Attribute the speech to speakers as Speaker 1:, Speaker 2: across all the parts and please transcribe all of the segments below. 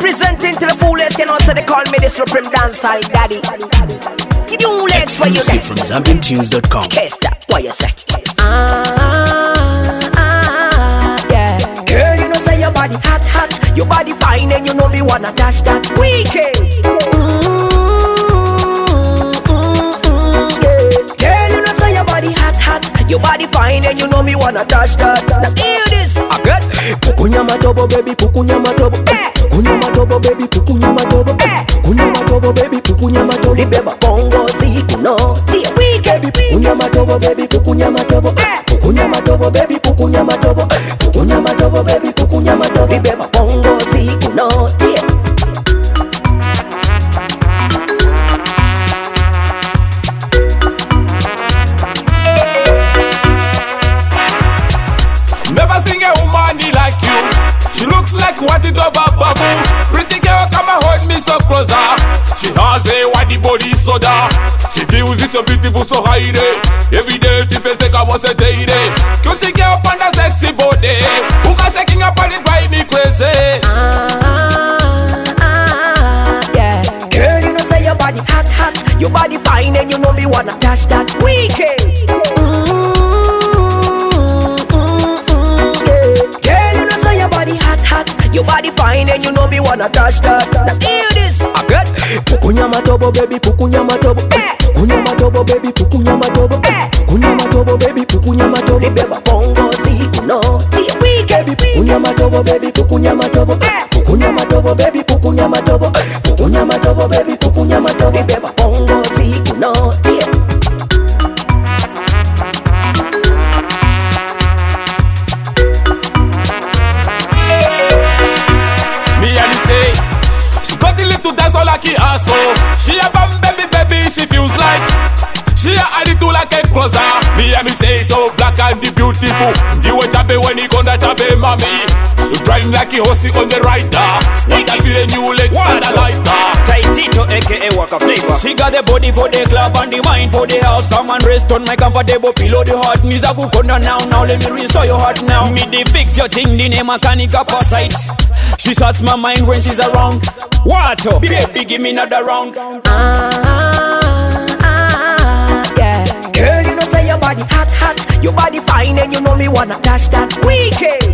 Speaker 1: Representing to the fullest, you know, so they call me the Supreme Dancehall Daddy. Give you legs for you
Speaker 2: say. From ZambianTunes.com.
Speaker 1: Okay, stop. What you say? Yeah. Girl, you know say your body hot, hot. Your body fine and you know me wanna dash that weekend. Yeah. Girl, you know say your body hot, hot. Your body fine and you know me wanna dash that. Now hear this. I get pukunya matobo baby, pukunya matobo. Pukunya matobo baby, pukunya matobo. Pukunya matobo baby, pukunya matobo. Libeba bongo ziku no. See weekend. Pukunya matobo baby, pukunya matobo. Pukunya matobo baby, pukunya matobo. Pukunya matobo baby, pukunya matobo. Libeba bongo ziku no. Yeah.
Speaker 3: Never seen a woman like you. She looks like what it over bubble. Pretty girl, come and hold me so closer. She has a white body so dark. She feels it so beautiful, so high day. Every day, she feels like I was a day. Cutie girl, on a sexy body. Who can second up and it drive me crazy?
Speaker 1: Yeah. Girl, you know say your body hot, hot. Your body fine and you know me wanna dash that weekend. Your body fine and you know me wanna touch that. Now hear this. I get pukunya matobo baby, pukunya matobo. Pukunya matobo baby, pukunya matobo. Pukunya matobo baby, pukunya matobo. Libeba bongo ziku no. See weekend. Pukunya matobo baby, pukunya matobo. Pukunya matobo baby, pukunya matobo. Pukunya matobo baby, pukunya matobo. Libeba bongo ziku no. Yeah.
Speaker 3: Like he also. She a bum baby baby, she feels like she a attitude like a closer. Me and me say so black and the beautiful. You a chabe when he gonna chabe mommy. You grind like he horsey on the rider. Speed that with a new legs and a lighter.
Speaker 4: Tito aka Waka Flavor. She got the body for the club and the mind for the house. Come and rest on my comfortable pillow. The heart needs a good corner now. Now let me restore your heart now. Me they fix your thing, the name mechanic up her sight. She shuts my mind when she's around. Water, baby, give me another round.
Speaker 1: Yeah. Girl, you know say your body hot, hot. Your body fine and you know me wanna dash that weekend.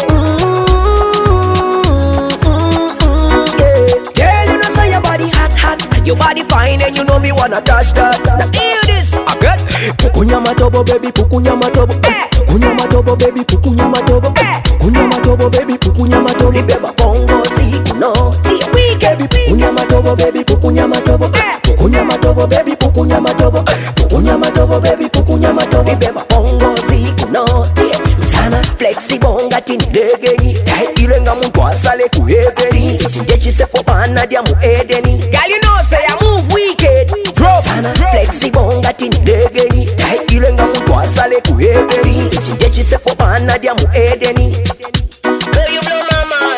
Speaker 1: Yeah. Girl, you know say your body hot, hot. Your body fine and you know me wanna dash that. Now hear this. I get pukunya matobo baby, pukunya matobo. Pukunya matobo baby, pukunya matobo. Pukunya matobo baby, pukunya matobo. Libeba bongo ziku no. See weekend. Pukunya matobo baby, pukunya matobo. Pukunya matobo baby, pukunya matobo. Pukunya matobo baby, pukunya matobo. Libeba bongo ziku no. Yeah. Sana flexible ngati ndegeni. Ile nga muntu asale ku heaveni. Chinje chisepo bana dia mu edeni. Girl you know say I move wicked. Drop. Sana flexible ngati ndegeni. Ile nga muntu asale ku heaveni. Chinje chisepo bana dia mu edeni. Girl you blow my mind.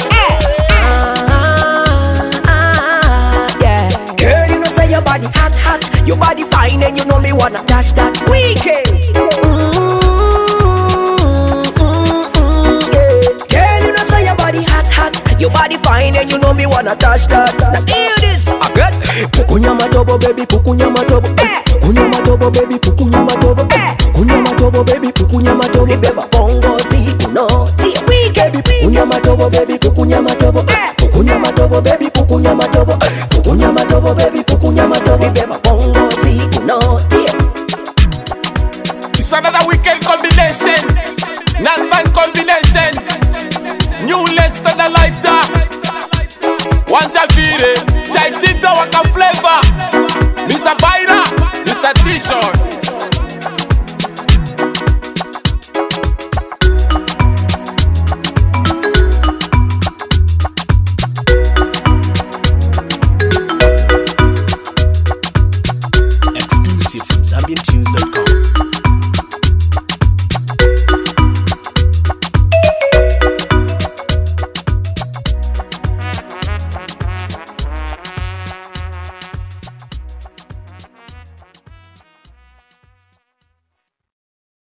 Speaker 1: Yeah. Girl you know say your body hot, hot. Your body fine and you know me wanna dash that weekend. Your body fine and you know me wanna touch that. Now hear this. I get pukunya matobo baby, pukunya matobo. Pukunya matobo baby, pukunya matobo. Pukunya matobo baby, pukunya matobo. Libeba bongo ziku no. See weekend. Pukunya matobo baby, pukunya matobo. Pukunya matobo baby, pukunya matobo.